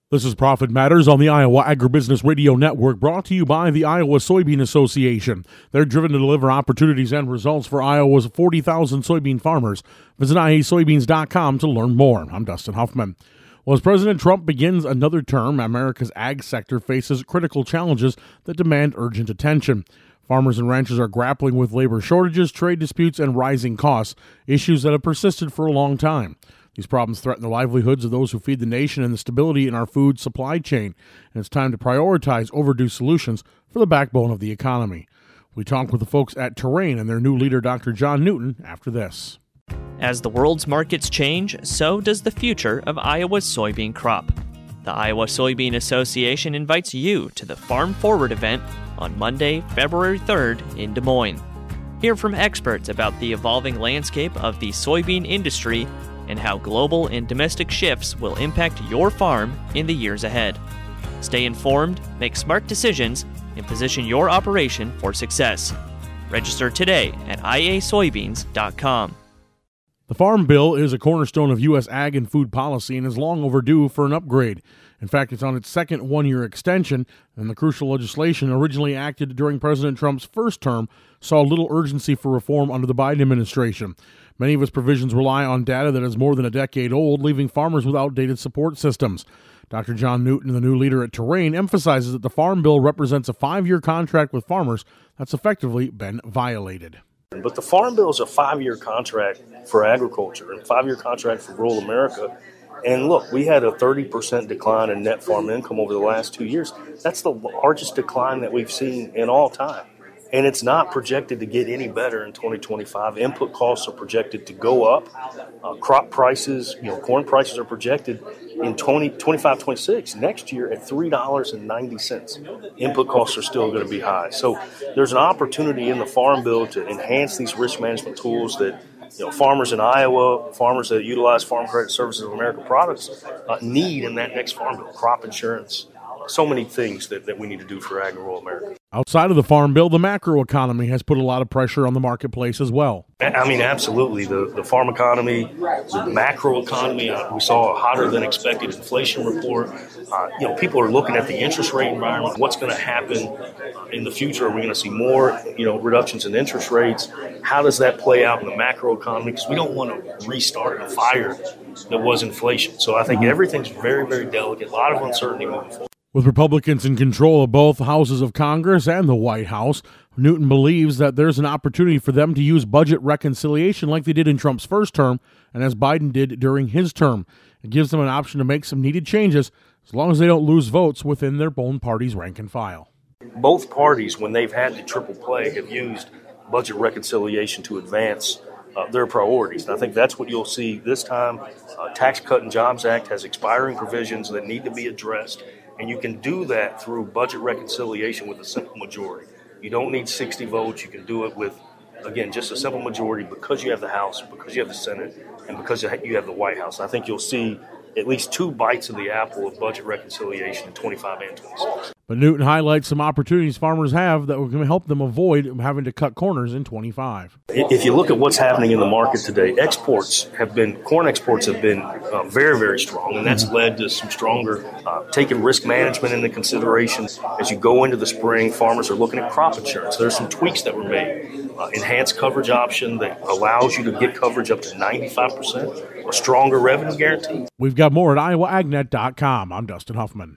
This is Profit Matters on the Iowa Agribusiness Radio Network, brought to you by the Iowa Soybean Association. They're driven to deliver opportunities and results for Iowa's 40,000 soybean farmers. Visit iasoybeans.com to learn more. I'm Dustin Huffman. Well, as President Trump begins another term, America's ag sector faces critical challenges that demand urgent attention. Farmers and ranchers are grappling with labor shortages, trade disputes, and rising costs, issues that have persisted for a long time. These problems threaten the livelihoods of those who feed the nation and the stability in our food supply chain, and it's time to prioritize overdue solutions for the backbone of the economy. We talk with the folks at Terrain and their new leader, Dr. John Newton, after this. As the world's markets change, so does the future of Iowa's soybean crop. The Iowa Soybean Association invites you to the Farm Forward event on Monday, February 3rd in Des Moines. Hear from experts about the evolving landscape of the soybean industry and how global and domestic shifts will impact your farm in the years ahead. Stay informed, make smart decisions, and position your operation for success. Register today at iasoybeans.com. The Farm Bill is a cornerstone of U.S. ag and food policy and is long overdue for an upgrade. In fact, it's on its second one-year extension, and the crucial legislation originally acted during President Trump's first term saw little urgency for reform under the Biden administration. Many of its provisions rely on data that is more than a decade old, leaving farmers with outdated support systems. Dr. John Newton, the new leader at Terrain, emphasizes that the Farm Bill represents a 5-year contract with farmers that's effectively been violated. But the Farm Bill is a 5-year contract for agriculture and 5-year contract for rural America. And look, we had a 30% decline in net farm income over the last 2 years. That's the largest decline that we've seen in all time. And it's not projected to get any better in 2025. Input costs are projected to go up. Crop prices, corn prices are projected in 25-26 next year at $3.90. Input costs are still going to be high. So there's an opportunity in the Farm Bill to enhance these risk management tools that farmers in Iowa, farmers that utilize Farm Credit Services of America products need in that next Farm Bill. Crop insurance, so many things that we need to do for ag and rural America. Outside of the Farm Bill, the macroeconomy has put a lot of pressure on the marketplace as well. I mean, absolutely. The farm economy, the macro economy, we saw a hotter than expected inflation report. People are looking at the interest rate environment. What's going to happen in the future? Are we going to see more, reductions in interest rates? How does that play out in the macro economy? Because we don't want to restart a fire that was inflation. So I think everything's very, very delicate. A lot of uncertainty moving forward. With Republicans in control of both houses of Congress and the White House, Newton believes that there's an opportunity for them to use budget reconciliation like they did in Trump's first term and as Biden did during his term. It gives them an option to make some needed changes as long as they don't lose votes within their own party's rank and file. Both parties, when they've had the triple play, have used budget reconciliation to advance their priorities. And I think that's what you'll see this time. Tax Cut and Jobs Act has expiring provisions that need to be addressed. And you can do that through budget reconciliation with a simple majority. You don't need 60 votes. You can do it with, again, just a simple majority because you have the House, because you have the Senate, and because you have the White House. I think you'll see at least 2 bites of the apple of budget reconciliation in 25 and 26. But Newton highlights some opportunities farmers have that will help them avoid having to cut corners in 25. If you look at what's happening in the market today, corn exports have been very, very strong, and that's led to some stronger taking risk management into consideration. As you go into the spring, farmers are looking at crop insurance. There's some tweaks that were made. Enhanced coverage option that allows you to get coverage up to 95%, a stronger revenue guarantee. We've got more at iowaagnet.com. I'm Dustin Huffman.